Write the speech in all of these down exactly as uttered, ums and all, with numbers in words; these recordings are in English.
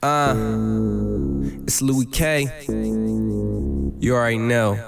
Uh, it's Louis K. You already know.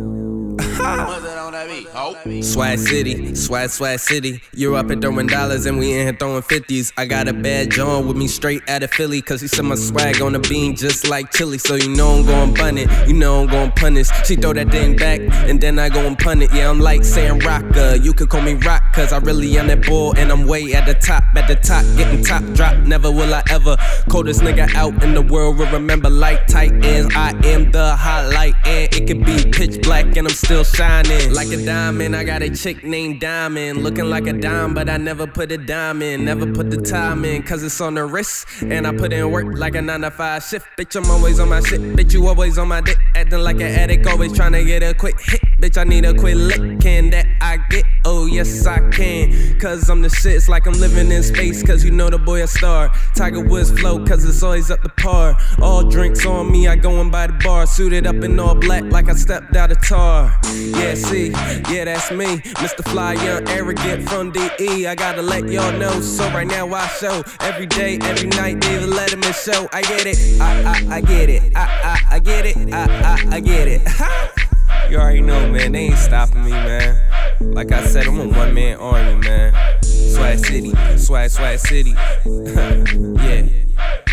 Swag City, swag, swag city. You're up at throwing dollars and we in here throwing fifties. I got a bad John with me straight out of Philly, cause he said my swag on the bean just like chili. So you know I'm gon' bun it, you know I'm gon' punish. She throw that thing back and then I gon' pun it. Yeah, I'm like saying rocker, you could call me rock, cause I really am that bull and I'm way at the top. At the top, getting top drop, never will I ever. Coldest nigga out in the world will remember like Titans. I am the highlight and it can be pitch black and I'm still shining like a diamond. I got a chick named Diamond, looking like a dime, but I never put a dime in. Never put the time in, cause it's on the wrist. And I put in work like a nine to five shift. Bitch, I'm always on my shit. Bitch, you always on my dick. Acting like an addict, always trying to get a quick hit. Bitch, I need a quick lick. Can that I get? Oh, yes, I can. Cause I'm the shit. It's like I'm living in space, cause you know the boy a star. Tiger Woods flow, cause it's always up to par. All drinks on me, I go in by the bar. Suited up in all black like I stepped out of tar. Yeah, see, yeah, that's me. Mister Fly, young, arrogant from D E. I gotta let y'all know, so right now I show. Every day, every night, David Letterman show. I get it, I, I, I get it, I, I, I get it, I, I, I get it. You already know, man, they ain't stopping me, man. Like I said, I'm a one-man army, man. Swag City, swag, swag city. Yeah.